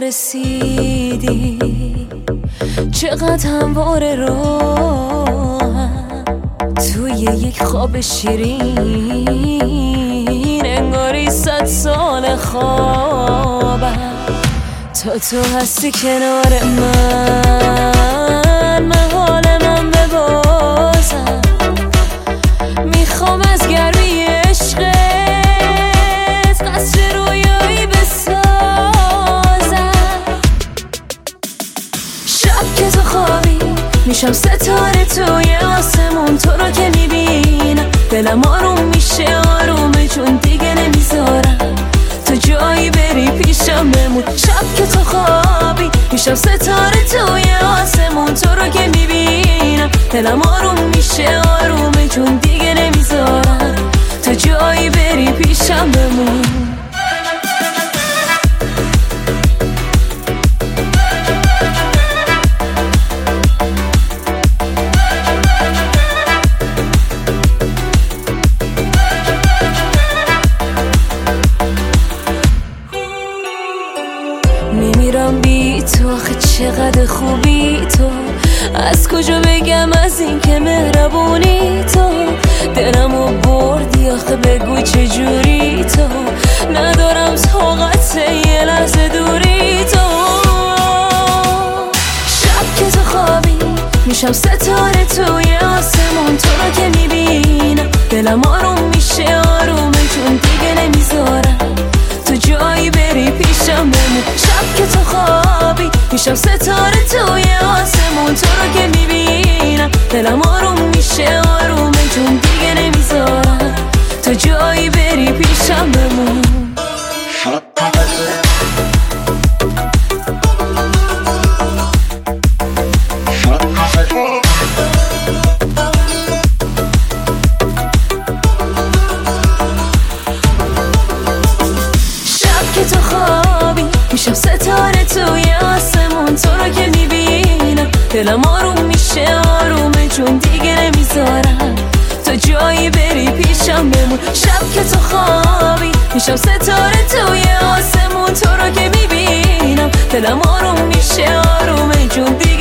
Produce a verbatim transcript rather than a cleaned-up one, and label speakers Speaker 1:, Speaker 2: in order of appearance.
Speaker 1: رسیدی، چقدر همواره راهم توی یک خواب شیرین، انگاری صد سال خوابم تا تو هستی کنار من. من حال من ببازم، میخوام از گرمی عشقت قصر رویایی بسازم. شب که تو خوابی میشم ستاره توی آسمون، تو رو که میبینم دلم آروم میشه آرومه، چون دیگه نمیذارم تو جایی بری پیشم بمون. شب که تو خوابی میشم ستاره توی آسمون، تو رو که میبینم دلم آروم میشه آرومه، چون دیگه نمیذارم تو جایی بری پیشم بمون. میمیرم بی تو، آخه چقدر خوبی تو، از کجا بگم از این که مهربونی تو، دلمو بردی آخه بگو چجوری تو، ندارم طاقت یه لحظه دوری تو. شب که تو خوابی میشم ستاره توی آسمون، تو رو که میبینم دلم آروم میشه آرومه، چون دیگه نمیذارم تو جایی بری پیشم بمون. شب که تو خوابی میشم ستاره توی آسمون، تو رو که میبینم دلم آروم میشه آرومه، چون دیگه نمیذارم تو جایی بری پیشم بمون. تو خوابی میشم ستاره توی آسمون، تو رو که میبینم دلم آروم میشه آرومه، چون دیگه نمیذارم تو جایی بری پیشم بمون. شب که تو خوابی میشم ستاره توی آسمون، تو رو که میبینم دلم آروم میشه آرومه، چون دیگه